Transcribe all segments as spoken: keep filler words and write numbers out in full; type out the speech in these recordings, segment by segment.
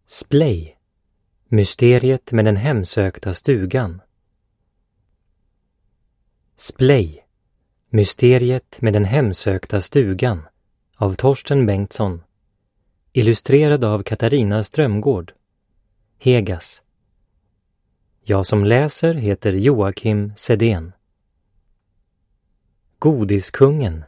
Splay. Mysteriet med den hemsökta stugan. Splay. Mysteriet med den hemsökta stugan av Torsten Bengtsson. Illustrerad av Katarina Strömgård. Hegas. Jag som läser heter Joakim Sedén. Godiskungen.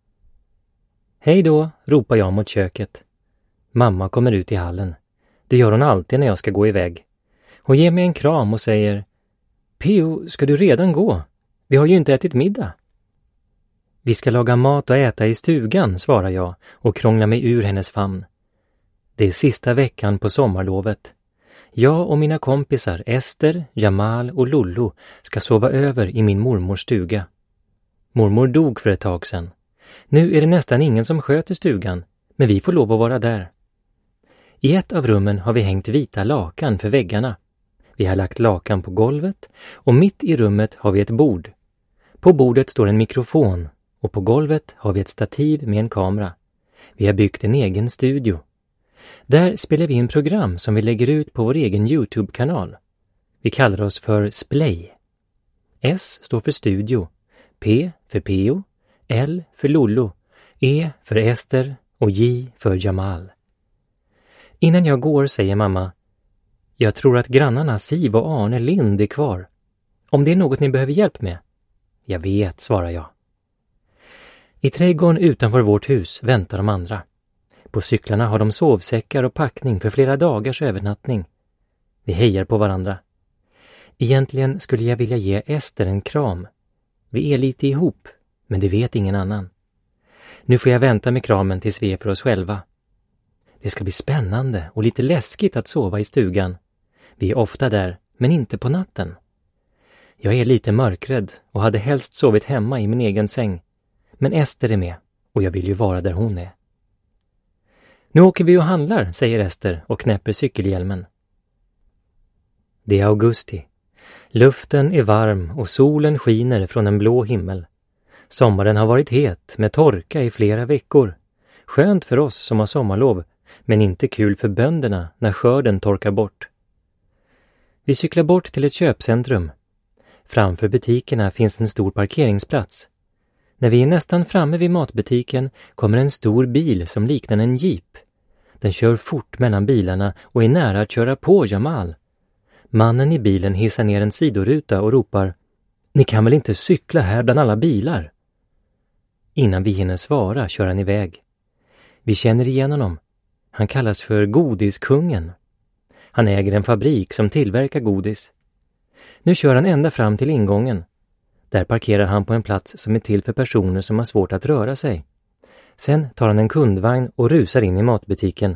Hej då, ropar jag mot köket. Mamma kommer ut i hallen. Det gör hon alltid när jag ska gå iväg. Hon ger mig en kram och säger: Pio, ska du redan gå? Vi har ju inte ätit middag. Vi ska laga mat och äta i stugan, svarar jag och krånglar mig ur hennes famn. Det är sista veckan på sommarlovet. Jag och mina kompisar Ester, Jamal och Lollo ska sova över i min mormors stuga. Mormor dog för ett tag sedan. Nu är det nästan ingen som sköter stugan, men vi får lov att vara där. I ett av rummen har vi hängt vita lakan för väggarna. Vi har lagt lakan på golvet och mitt i rummet har vi ett bord. På bordet står en mikrofon och på golvet har vi ett stativ med en kamera. Vi har byggt en egen studio. Där spelar vi in program som vi lägger ut på vår egen YouTube-kanal. Vi kallar oss för Splay. S står för studio, P för Pio, L för Lollo, E för Ester och J för Jamal. Innan jag går säger mamma: Jag tror att grannarna Siv och Arne Lind är kvar. Om det är något ni behöver hjälp med? Jag vet, svarar jag. I trädgården utanför vårt hus väntar de andra. På cyklarna har de sovsäckar och packning för flera dagars övernattning. Vi hejar på varandra. Egentligen skulle jag vilja ge Ester en kram. Vi är lite ihop, men det vet ingen annan. Nu får jag vänta med kramen tills vi är för oss själva. Det ska bli spännande och lite läskigt att sova i stugan. Vi är ofta där, men inte på natten. Jag är lite mörkrädd och hade helst sovit hemma i min egen säng. Men Ester är med och jag vill ju vara där hon är. Nu åker vi och handlar, säger Ester och knäpper cykelhjälmen. Det är augusti. Luften är varm och solen skiner från en blå himmel. Sommaren har varit het med torka i flera veckor. Skönt för oss som har sommarlov, men inte kul för bönderna när skörden torkar bort. Vi cyklar bort till ett köpcentrum. Framför butikerna finns en stor parkeringsplats. När vi är nästan framme vid matbutiken kommer en stor bil som liknar en jeep. Den kör fort mellan bilarna och är nära att köra på Jamal. Mannen i bilen hissar ner en sidoruta och ropar: Ni kan väl inte cykla här bland alla bilar? Innan vi hinner svara kör han iväg. Vi känner igen honom. Han kallas för Godiskungen. Han äger en fabrik som tillverkar godis. Nu kör han ända fram till ingången. Där parkerar han på en plats som är till för personer som har svårt att röra sig. Sen tar han en kundvagn och rusar in i matbutiken.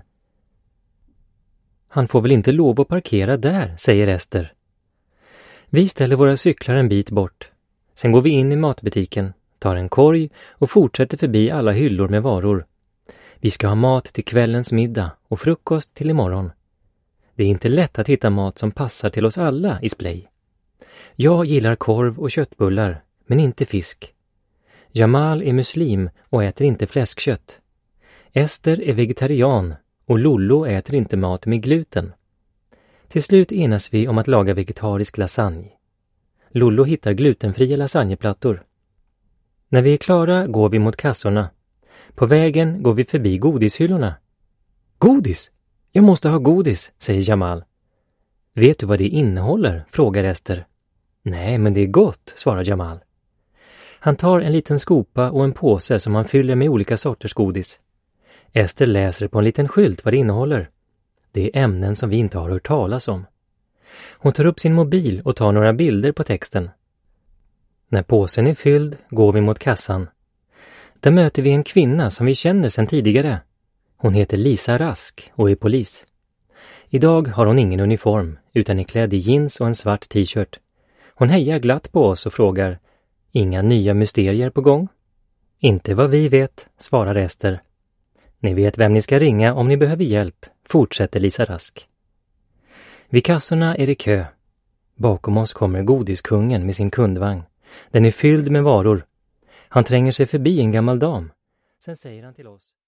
Han får väl inte lov att parkera där, säger Ester. Vi ställer våra cyklar en bit bort. Sen går vi in i matbutiken, tar en korg och fortsätter förbi alla hyllor med varor. Vi ska ha mat till kvällens middag och frukost till imorgon. Det är inte lätt att hitta mat som passar till oss alla i Splay. Jag gillar korv och köttbullar, men inte fisk. Jamal är muslim och äter inte fläskkött. Ester är vegetarian och Lollo äter inte mat med gluten. Till slut enas vi om att laga vegetarisk lasagne. Lollo hittar glutenfria lasagneplattor. När vi är klara går vi mot kassorna. På vägen går vi förbi godishyllorna. Godis! Jag måste ha godis, säger Jamal. Vet du vad det innehåller? Frågar Ester. Nej, men det är gott, svarar Jamal. Han tar en liten skopa och en påse som han fyller med olika sorters godis. Ester läser på en liten skylt vad det innehåller. Det är ämnen som vi inte har hört talas om. Hon tar upp sin mobil och tar några bilder på texten. När påsen är fylld går vi mot kassan. Där möter vi en kvinna som vi känner sedan tidigare. Hon heter Lisa Rask och är polis. Idag har hon ingen uniform utan är klädd i jeans och en svart t-shirt. Hon hejar glatt på oss och frågar: Inga nya mysterier på gång? Inte vad vi vet, svarar Ester. Ni vet vem ni ska ringa om ni behöver hjälp, fortsätter Lisa Rask. Vid kassorna är det kö. Bakom oss kommer Godiskungen med sin kundvagn. Den är fylld med varor. Han tränger sig förbi en gammal dam. Sen säger han till oss: